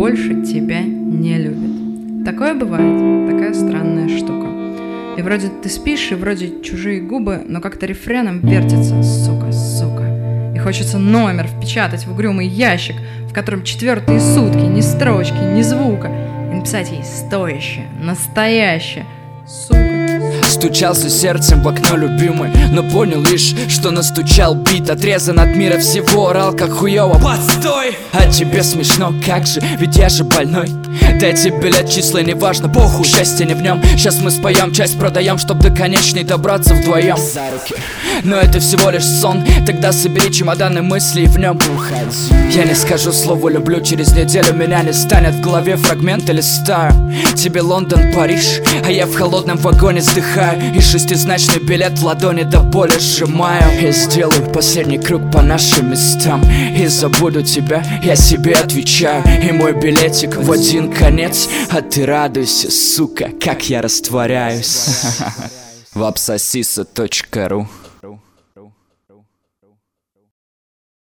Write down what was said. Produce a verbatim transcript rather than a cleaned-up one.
больше тебя не любит. Такое бывает, такая странная штука. И вроде ты спишь, и вроде чужие губы, но как-то рефреном вертится: сука, сука. И хочется номер впечатать в угрюмый ящик, в котором четвертые сутки, ни строчки, ни звука, и написать ей стоящее, настоящее: сука. Стучался сердцем в окно любимой, но понял лишь, что настучал бит. Отрезан от мира всего, орал как хуёво: подстой! А тебе смешно, как же, ведь я же больной. Дайте билет, числа неважно, похуй, счастье не в нем. Сейчас мы споем, часть продаем, чтоб до конечной добраться вдвоем. За руки. Но это всего лишь сон, тогда собери чемоданы мыслей и в нем уходи. Я не скажу слово люблю, через неделю меня не станет, в голове фрагменты листаю. Тебе Лондон, Париж, а я в холодном вагоне вздыхаю, и шестизначный билет в ладони до боли сжимаю. И сделаю последний круг по нашим местам, и забуду тебя, я себе отвечаю. И мой билетик в один конец, а ты радуйся, сука, как я растворяюсь. Вапсосиса точка ру